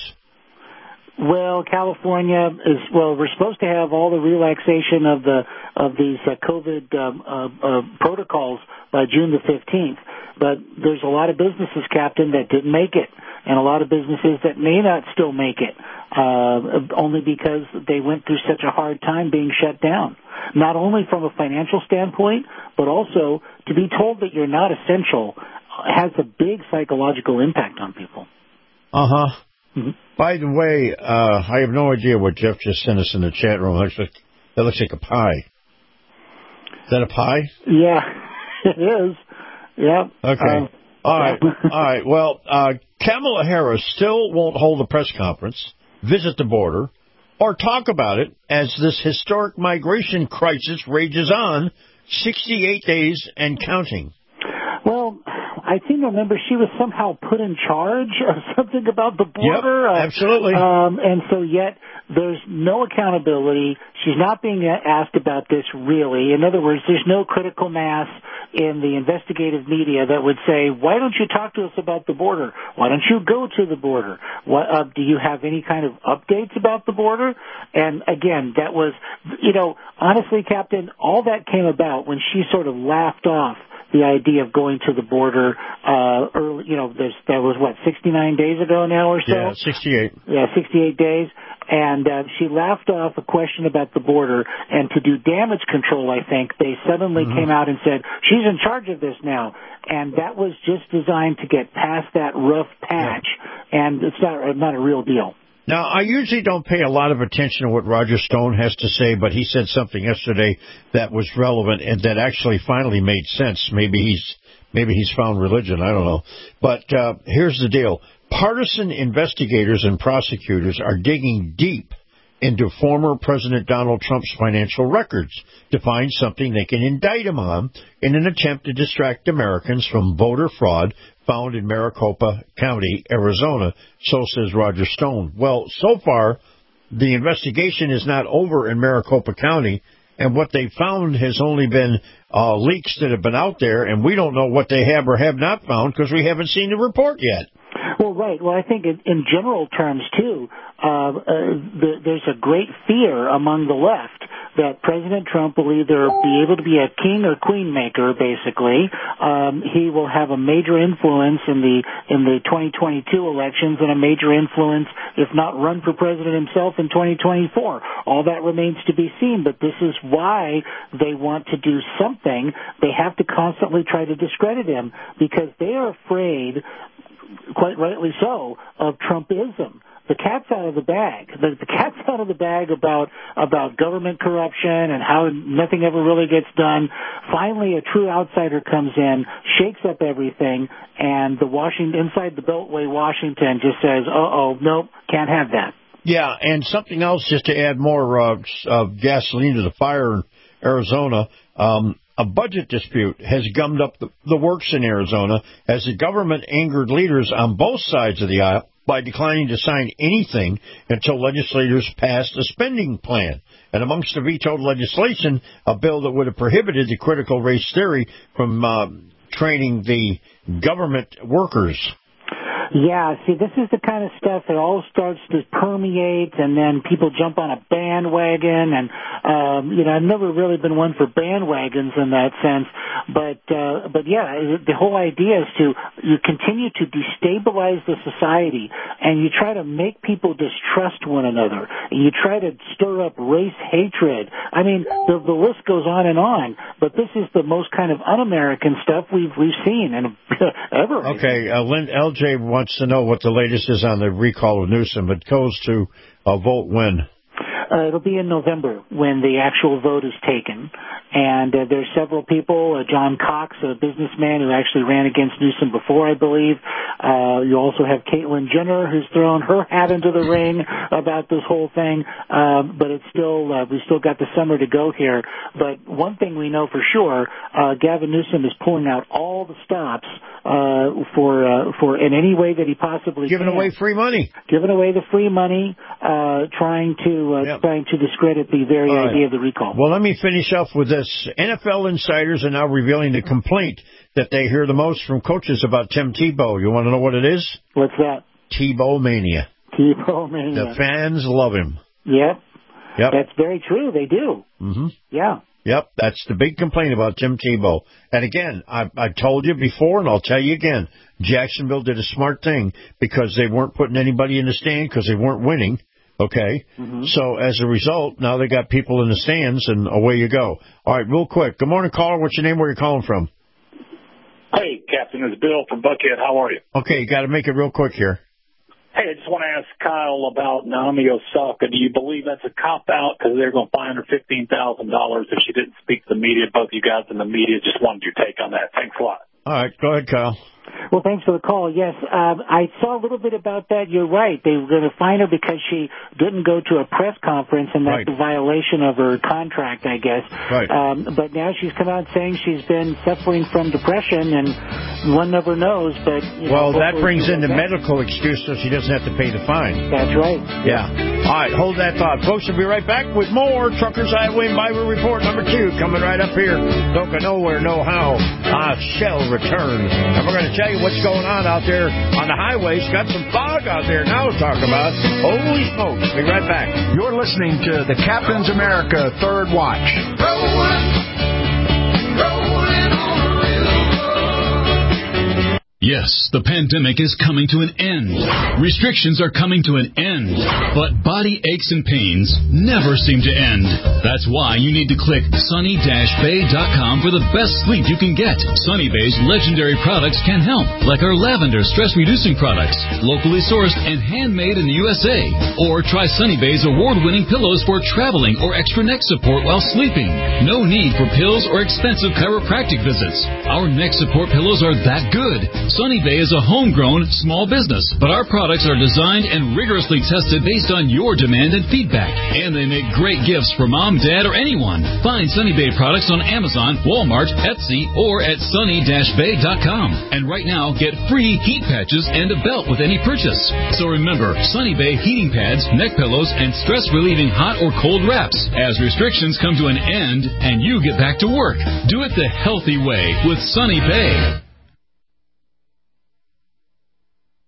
Well, California is, well, we're supposed to have all the relaxation of the of these uh, COVID um, uh, uh, protocols by June the fifteenth. But there's a lot of businesses, Captain, that didn't make it, and a lot of businesses that may not still make it, uh, only because they went through such a hard time being shut down. Not only from a financial standpoint, but also to be told that you're not essential has a big psychological impact on people. Uh-huh. Mm-hmm. By the way, uh, I have no idea what Jeff just sent us in the chat room. It looks like, that looks like a pie. Is that a pie? Yeah, it is. Yeah. Okay. Um, All right. All right. Well, uh, Kamala Harris still won't hold a press conference, visit the border, or talk about it as this historic migration crisis rages on, sixty-eight days and counting. Well, I seem to remember she was somehow put in charge of something about the border. Yep, absolutely. Uh, um, and so yet there's no accountability. She's not being asked about this really. In other words, there's no critical mass in the investigative media that would say, why don't you talk to us about the border? Why don't you go to the border? What, uh, do you have any kind of updates about the border? And again, that was, you know, honestly, Captain, all that came about when she sort of laughed off the idea of going to the border uh early, you know, there's, that was, what, sixty-nine days ago now or so? Yeah, sixty-eight. Yeah, sixty-eight days. And uh, she laughed off a question about the border, and to do damage control, I think, they suddenly mm-hmm. came out and said, she's in charge of this now. And that was just designed to get past that rough patch, yeah. and it's not, not a real deal. Now, I usually don't pay a lot of attention to what Roger Stone has to say, but he said something yesterday that was relevant and that actually finally made sense. Maybe he's maybe he's found religion. I don't know. But uh, here's the deal. Partisan investigators and prosecutors are digging deep into former President Donald Trump's financial records to find something they can indict him on in an attempt to distract Americans from voter fraud found in Maricopa County, Arizona, so says Roger Stone. Well, so far, the investigation is not over in Maricopa County, and what they found has only been uh, leaks that have been out there, and we don't know what they have or have not found because we haven't seen the report yet. Well, right. Well, I think in, in general terms, too, uh, uh, the, there's a great fear among the left that President Trump will either be able to be a king or queen maker, basically. Um, he will have a major influence in the in the twenty twenty-two elections and a major influence, if not run for president himself, in twenty twenty-four. All that remains to be seen, but this is why they want to do something. They have to constantly try to discredit him because they are afraid, quite rightly so, of Trumpism. The cat's out of the bag. The, the cat's out of the bag about about government corruption and how nothing ever really gets done. Finally, a true outsider comes in, shakes up everything, and the Washington inside the Beltway, Washington, just says, "Uh-oh, nope, can't have that." Yeah, and something else just to add more uh, uh, gasoline to the fire in Arizona. Um, A budget dispute has gummed up the, the works in Arizona as the government angered leaders on both sides of the aisle by declining to sign anything until legislators passed a spending plan. And amongst the vetoed legislation, a bill that would have prohibited the critical race theory from uh, training the government workers. Yeah, see, this is the kind of stuff that all starts to permeate, and then people jump on a bandwagon. And um, you know, I've never really been one for bandwagons in that sense, but uh, but yeah, the whole idea is to you continue to destabilize the society, and you try to make people distrust one another, and you try to stir up race hatred. I mean, the, the list goes on and on. But this is the most kind of un-American stuff we've we've seen and ever. Okay, uh, Lynn, L J wants to know what the latest is on the recall of Newsom. It goes to a vote when? Uh, it'll be in November when the actual vote is taken. And uh, there's several people, uh, John Cox, a businessman who actually ran against Newsom before, I believe. Uh, you also have Caitlyn Jenner, who's thrown her hat into the ring about this whole thing. Um, but it's still, uh, we still got the summer to go here. But one thing we know for sure, uh, Gavin Newsom is pulling out all the stops uh, for uh, for in any way that he possibly Giving can. away free money. Giving away the free money, uh, trying to uh, yep. trying to discredit the very all idea right. of the recall. Well, let me finish off with this. N F L insiders are now revealing the complaint that they hear the most from coaches about Tim Tebow. You want to know what it is? What's that? Tebow mania. Tebow mania. The fans love him. Yep. Yep. That's very true. They do. Mm-hmm. Yeah. Yep, that's the big complaint about Tim Tebow. And again, I, I told you before, and I'll tell you again, Jacksonville did a smart thing because they weren't putting anybody in the stand because they weren't winning. Okay, mm-hmm. So as a result, now they got people in the stands, and away you go. All right, real quick. Good morning, caller. What's your name? Where are you calling from? Hey, Captain, it's Bill from Buckhead. How are you? Okay, you got to make it real quick here. Hey, I just want to ask Kyle about Naomi Osaka. Do you believe that's a cop-out because they're going to fine her fifteen thousand dollars if she didn't speak to the media? Both you guys in the media, just wanted your take on that. Thanks a lot. All right, go ahead, Kyle. Well, thanks for the call. Yes, um, I saw a little bit about that. You're right. They were going to fine her because she didn't go to a press conference, and that's right. a violation of her contract, I guess. Right. Um, but now she's come out saying she's been suffering from depression, and one never knows. But you well, know, that brings in the medical excuse, so she doesn't have to pay the fine. That's right. Yeah. All right, hold that thought, folks. We'll be right back with more Truckers Highway Bible Report number two coming right up here. Don't go nowhere, no how. I shall return, and we're going to tell you what's going on out there on the highways. Got some fog out there now to talk about. Holy smokes. Be right back. You're listening to the Captain's America Third Watch. Rolling, rolling on the river. Yes, the pandemic is coming to an end. Restrictions are coming to an end. But body aches and pains never seem to end. That's why you need to click sunny dash bay dot com for the best sleep you can get. Sunny Bay's legendary products can help, like our lavender stress-reducing products, locally sourced and handmade in the U S A. Or try Sunny Bay's award-winning pillows for traveling or extra neck support while sleeping. No need for pills or expensive chiropractic visits. Our neck support pillows are that good. Sunny Bay is a homegrown small business, but our products are designed and rigorously tested based on your demand and feedback. And they make great gifts for mom, dad, or anyone. Find Sunny Bay products on Amazon, Walmart, Etsy, or at sunny dash bay dot com. And right now, get free heat patches and a belt with any purchase. So remember, Sunny Bay heating pads, neck pillows, and stress-relieving hot or cold wraps. As restrictions come to an end and you get back to work, do it the healthy way with Sunny Bay.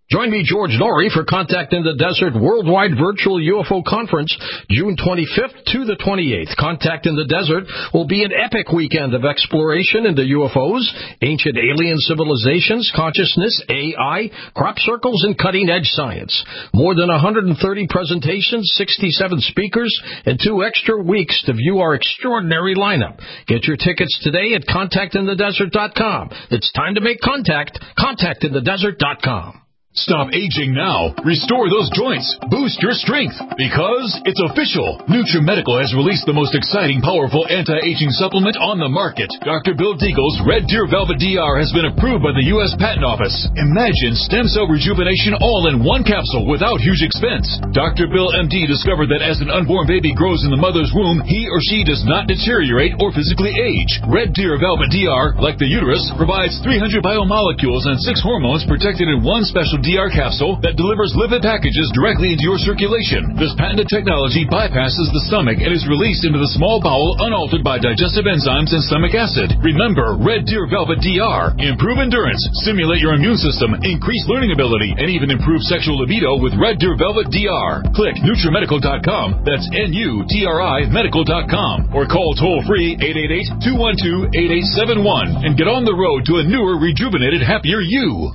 Join me, George Norrie, for Contact in the Desert Worldwide Virtual U F O Conference, June twenty-fifth to the twenty-eighth. Contact in the Desert will be an epic weekend of exploration into U F Os, ancient alien civilizations, consciousness, A I, crop circles, and cutting-edge science. More than one hundred thirty presentations, sixty-seven speakers, and two extra weeks to view our extraordinary lineup. Get your tickets today at contact in the desert dot com. It's time to make contact. contact in the desert dot com. Stop aging now. Restore those joints. Boost your strength. Because it's official. NutriMedical has released the most exciting, powerful anti-aging supplement on the market. Doctor Bill Deagle's Red Deer Velvet D R has been approved by the U S Patent Office. Imagine stem cell rejuvenation all in one capsule without huge expense. Doctor Bill M D discovered that as an unborn baby grows in the mother's womb, he or she does not deteriorate or physically age. Red Deer Velvet D R, like the uterus, provides three hundred biomolecules and six hormones protected in one special D R capsule that delivers lipid packages directly into your circulation. This patented technology bypasses the stomach and is released into the small bowel unaltered by digestive enzymes and stomach acid. Remember, Red Deer Velvet D R. Improve endurance, stimulate your immune system, increase learning ability, and even improve sexual libido with Red Deer Velvet D R. Click Nutri Medical dot com. That's N U T R I Medical dot com. Or call toll-free eight eight eight, two one two, eight eight seven one and get on the road to a newer, rejuvenated, happier you.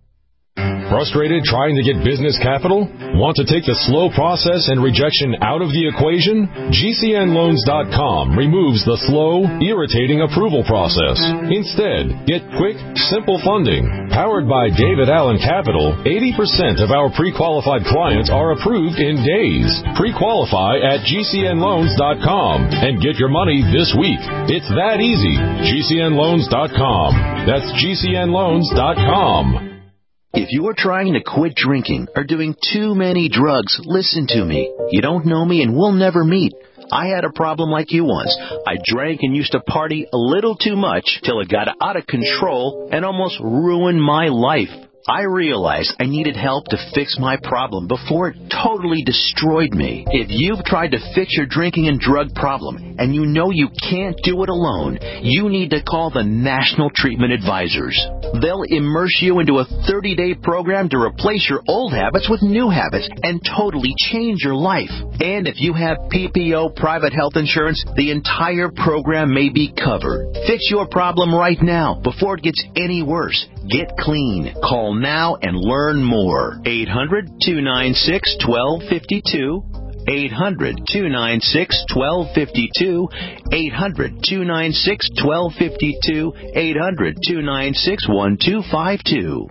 Frustrated trying to get business capital? Want to take the slow process and rejection out of the equation? G C N loans dot com removes the slow, irritating approval process. Instead, get quick, simple funding. Powered by David Allen Capital, eighty percent of our pre-qualified clients are approved in days. Pre-qualify at G C N loans dot com and get your money this week. It's that easy. G C N loans dot com. That's G C N loans dot com. If you are trying to quit drinking or doing too many drugs, listen to me. You don't know me and we'll never meet. I had a problem like you once. I drank and used to party a little too much till it got out of control and almost ruined my life. I realized I needed help to fix my problem before it totally destroyed me. If you've tried to fix your drinking and drug problem and you know you can't do it alone, you need to call the National Treatment Advisors. They'll immerse you into a thirty-day program to replace your old habits with new habits and totally change your life. And if you have P P O private health insurance, the entire program may be covered. Fix your problem right now before it gets any worse. Get clean. Call now and learn more. eight hundred, two nine six, one two five two. eight hundred, two nine six, one two five two. eight hundred, two nine six, one two five two. eight hundred, two nine six, one two five two.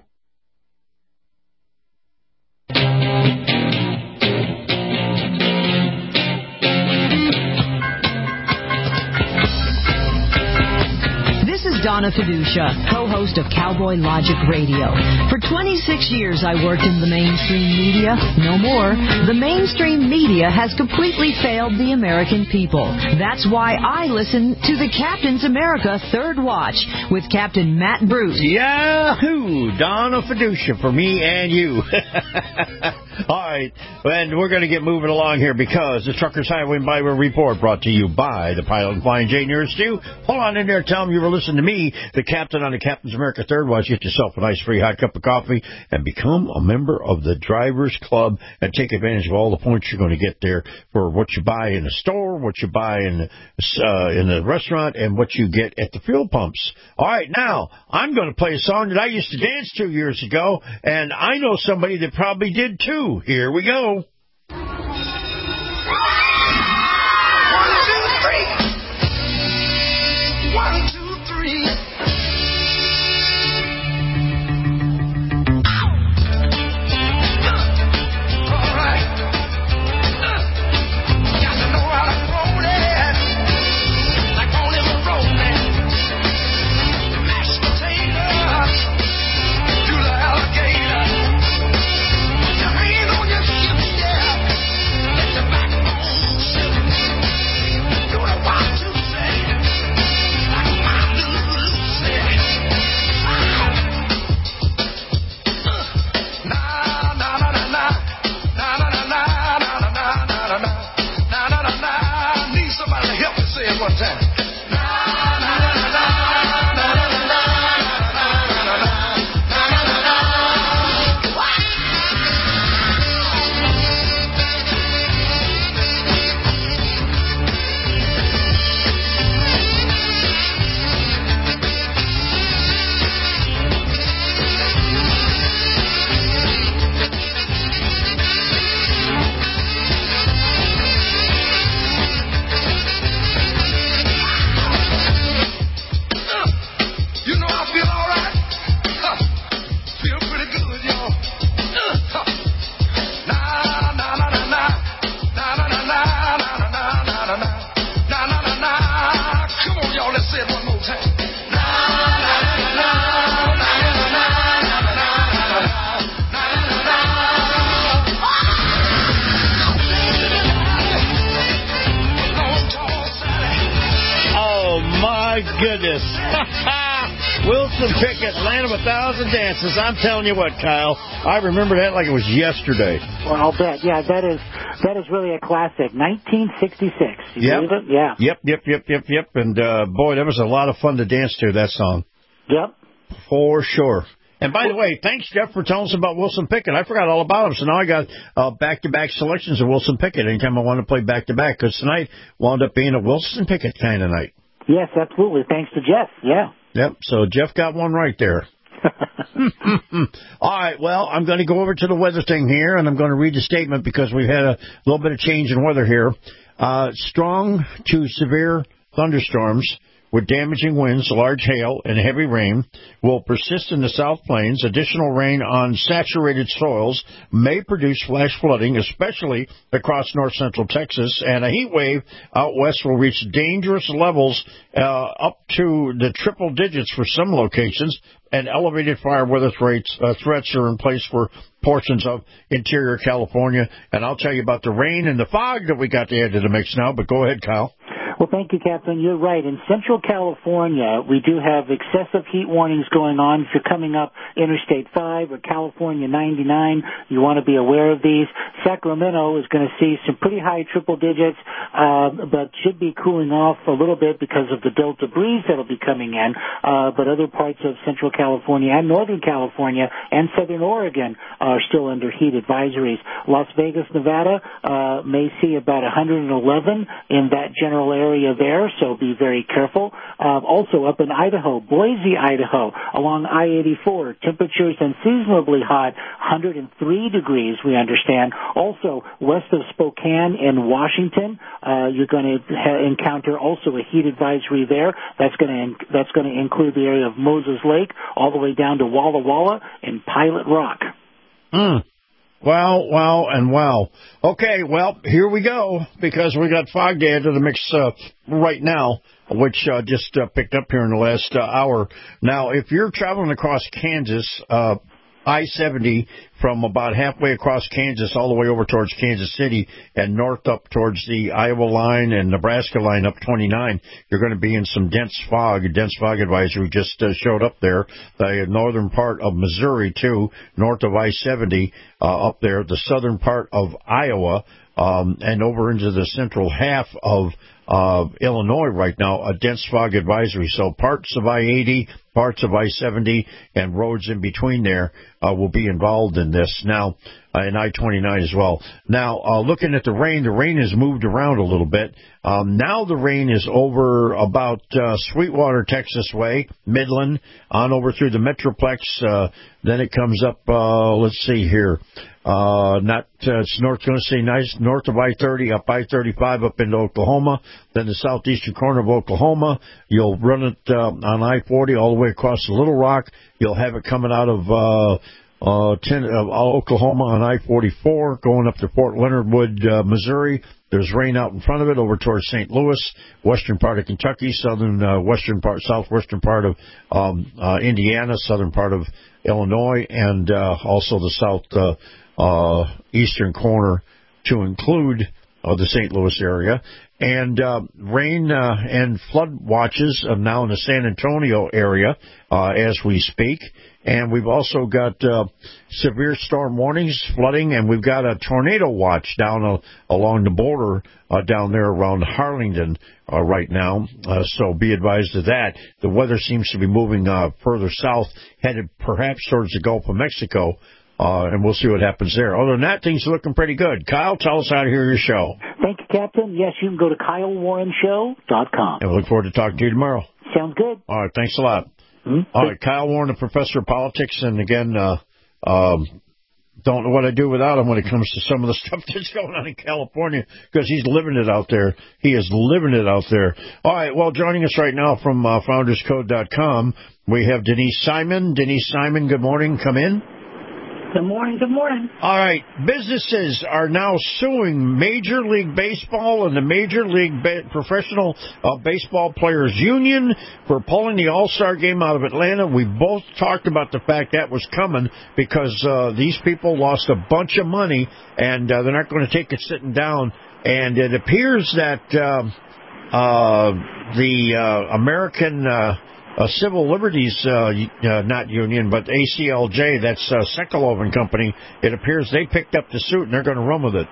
Donna Fiducia, co-host of Cowboy Logic Radio. For twenty-six years, I worked in the mainstream media. No more. The mainstream media has completely failed the American people. That's why I listen to the Captain's America Third Watch with Captain Matt Bruce. Yahoo! Donna Fiducia for me and you. All right, and we're going to get moving along here because the Truckers Highway and Byway Report brought to you by the Pilot and Flying J nearest you. Hold on in there, tell them you were listening to me, the Captain on the Captain's America Third Watch. Get yourself a nice free hot cup of coffee and become a member of the Drivers Club and take advantage of all the points you're going to get there for what you buy in the store, what you buy in the, uh, in the restaurant, and what you get at the fuel pumps. All right, now, I'm going to play a song that I used to dance to years ago, and I know somebody that probably did too. Here we go. goodness. Wilson Pickett, Land of a Thousand Dances. I'm telling you what, Kyle, I remember that like it was yesterday. Well, I'll bet. Yeah, that is that is really a classic. nineteen sixty-six. You Yep. believe it? Yeah. Yep, yep, yep, yep, yep. And, uh, boy, that was a lot of fun to dance to, that song. Yep. For sure. And by the way, thanks, Jeff, for telling us about Wilson Pickett. I forgot all about him, so now I got uh, back-to-back selections of Wilson Pickett anytime I want to play back-to-back, because tonight wound up being a Wilson Pickett kind of night. Yes, absolutely. Thanks to Jeff. Yeah. Yep, so Jeff got one right there. All right, well, I'm going to go over to the weather thing here, and I'm going to read the statement because we've had a little bit of change in weather here. Uh, strong to severe thunderstorms with damaging winds, large hail, and heavy rain will persist in the South Plains. Additional rain on saturated soils may produce flash flooding, especially across north-central Texas. And a heat wave out west will reach dangerous levels uh, up to the triple digits for some locations. And elevated fire weather threats, uh, threats are in place for portions of interior California. And I'll tell you about the rain and the fog that we got to add to the mix now. But go ahead, Kyle. Well, thank you, Captain. You're right. In central California, we do have excessive heat warnings going on. If you're coming up Interstate five or California ninety-nine, you want to be aware of these. Sacramento is going to see some pretty high triple digits, uh, but should be cooling off a little bit because of the Delta breeze that'll be coming in. Uh, but other parts of central California and northern California and southern Oregon are still under heat advisories. Las Vegas, Nevada, uh, may see about one hundred eleven in that general area. area there, so be very careful. Uh, also up in Idaho, Boise, Idaho, along I eighty-four, temperatures unseasonably hot, one hundred three degrees, we understand. Also, west of Spokane in Washington, uh, you're going to ha- encounter also a heat advisory there. That's going to in- that's going to include the area of Moses Lake, all the way down to Walla Walla and Pilot Rock. Hmm. Wow, wow, and wow. Okay, well, here we go, because we got fog to add to the mix uh, right now, which uh, just uh, picked up here in the last uh, hour. Now, if you're traveling across Kansas, uh, I seventy from about halfway across Kansas all the way over towards Kansas City and north up towards the Iowa line and Nebraska line up twenty-nine, you're going to be in some dense fog. A dense fog advisory just uh, showed up there. The northern part of Missouri, too, north of I seventy uh, up there, the southern part of Iowa, um, and over into the central half of Uh, Illinois right now, a dense fog advisory. So parts of I eighty, parts of I seventy, and roads in between there uh, will be involved in this now, uh, and I twenty-nine as well. Now, uh, looking at the rain, the rain has moved around a little bit. Um, now the rain is over about uh, Sweetwater, Texas way, Midland, on over through the Metroplex. Uh, then it comes up, uh, let's see here. Uh, not, uh, it's north, going to say nice, north of I thirty, up I thirty-five, up into Oklahoma, then the southeastern corner of Oklahoma. You'll run it, uh, on I forty all the way across the Little Rock. You'll have it coming out of, uh, uh, ten, uh Oklahoma on I forty-four, going up to Fort Leonard Wood, uh, Missouri. There's rain out in front of it over towards Saint Louis, western part of Kentucky, southern, uh, western part, southwestern part of, um, uh, Indiana, southern part of Illinois, and, uh, also the south, uh, Uh, eastern corner to include uh, the Saint Louis area. And uh, rain uh, and flood watches are now in the San Antonio area uh, as we speak. And we've also got uh, severe storm warnings, flooding, and we've got a tornado watch down uh, along the border uh, down there around Harlingen uh, right now. Uh, so be advised of that. The weather seems to be moving uh, further south, headed perhaps towards the Gulf of Mexico. Uh, and we'll see what happens there. Other than that, things are looking pretty good. Kyle, tell us how to hear your show. Thank you, Captain. Yes, you can go to Kyle Warren Show dot com. And we look forward to talking to you tomorrow. Sounds good. All right, thanks a lot. Mm-hmm. All right, Kyle Warren, a professor of politics. And again, uh, um, don't know what I do without him when it comes to some of the stuff that's going on in California, because he's living it out there. He is living it out there. All right, well, joining us right now from uh, Founders Code dot com, we have Denise Simon. Denise Simon, good morning. Come in. Good morning, good morning. All right, businesses are now suing Major League Baseball and the Major League ba- Professional uh, Baseball Players Union for pulling the All-Star Game out of Atlanta. We both talked about the fact that was coming because uh, these people lost a bunch of money, and uh, they're not going to take it sitting down. And it appears that... Uh, uh, the uh, American uh, uh, Civil Liberties, uh, uh, not union, but A C L J, that's uh, Sokolov and Company, it appears they picked up the suit and they're going to run with it.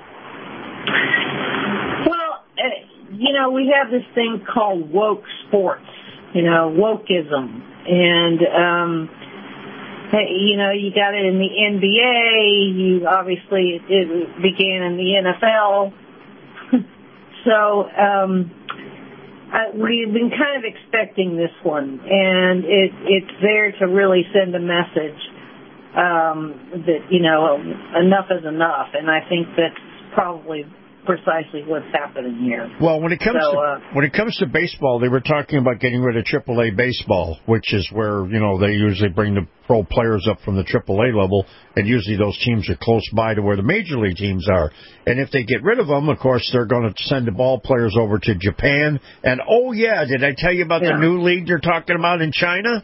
Well, uh, you know, we have this thing called woke sports, you know, wokeism. And, um, you know, you got it in the N B A, you obviously, it began in the N F L. So, um, uh, we've been kind of expecting this one, and it, it's there to really send a message, um, that, you know, enough is enough, and I think that's probably precisely what's happening here. Well, when it comes so, to uh, when it comes to baseball, they were talking about getting rid of triple A baseball, which is where, you know, they usually bring the pro players up from the triple A level, and usually those teams are close by to where the major league teams are. And if they get rid of them, of course, they're going to send the ball players over to Japan. And oh yeah, did I tell you about yeah. the new league they're talking about in China?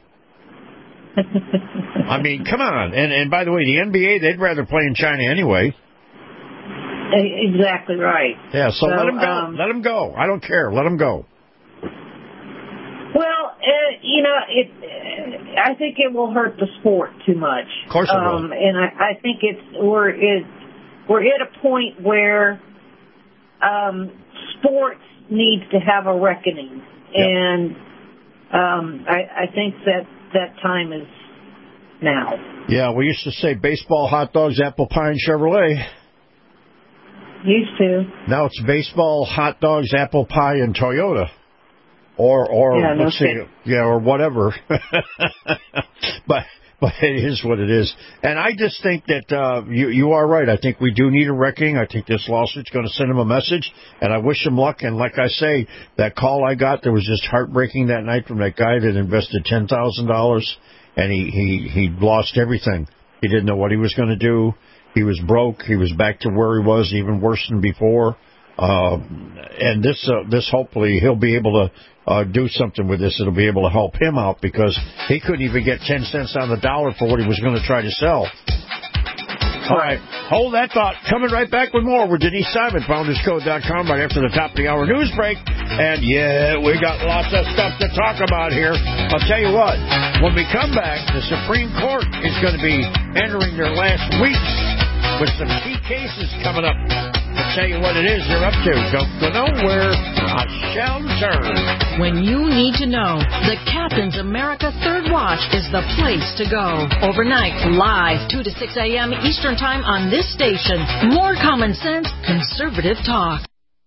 I mean, come on. And and by the way, the N B A, they'd rather play in China anyway. Exactly right. Yeah, so, so let them go. Um, let them go. I don't care. Let them go. Well, uh, you know, it. Uh, I think it will hurt the sport too much. Of course it um, will. And I, I think it's we're it, we're at a point where um, sports needs to have a reckoning, yep. and um, I, I think that that time is now. Yeah, we used to say baseball, hot dogs, apple pie, and Chevrolet. Used to. Now it's baseball, hot dogs, apple pie, and Toyota, or or yeah, let's no see, yeah, or whatever. but but it is what it is, and I just think that uh, you you are right. I think we do need a reckoning. I think this lawsuit's going to send him a message, and I wish him luck. And like I say, that call I got that was just heartbreaking that night from that guy that invested ten thousand dollars, and he he he lost everything. He didn't know what he was going to do. He was broke. He was back to where he was, even worse than before. Uh, and this, uh, this hopefully he'll be able to uh, do something with this. It'll be able to help him out because he couldn't even get ten cents on the dollar for what he was going to try to sell. All right, hold that thought. Coming right back with more with Denise Simon, founders code dot com, right after the top of the hour news break. And yeah, we got lots of stuff to talk about here. I'll tell you what, when we come back, the Supreme Court is going to be entering their last weeks with some key cases coming up. I'll tell you what it is they're up to. Don't go nowhere. I shall return. When you need to know, the Captain's America Third Watch is the place to go. Overnight, live, two to six a.m. Eastern Time on this station. More common sense, conservative talk.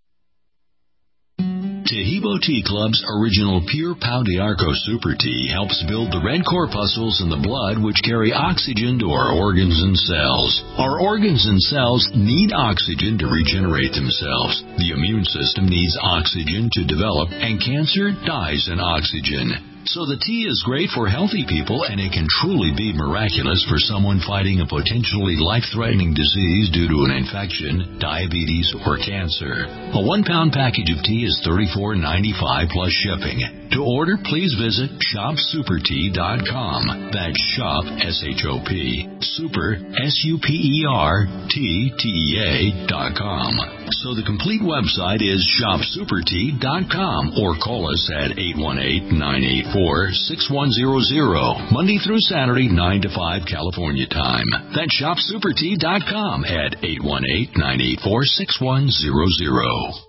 Tahibo Tea Club's original Pure Pau d'Arco Super Tea helps build the red corpuscles in the blood which carry oxygen to our organs and cells. Our organs and cells need oxygen to regenerate themselves. The immune system needs oxygen to develop, and cancer dies in oxygen. So the tea is great for healthy people, and it can truly be miraculous for someone fighting a potentially life-threatening disease due to an infection, diabetes, or cancer. A one-pound package of tea is thirty-four ninety-five plus shipping. To order, please visit shop super tea dot com. That's shop, S H O P, super, S U P E R, T, T E A dot com. So the complete website is shop super tea dot com, or call us at eight one eight, nine eight four, six one zero zero, Monday through Saturday, nine to five California time. That's shop super tea dot com at eight one eight, nine eight four, six one zero zero.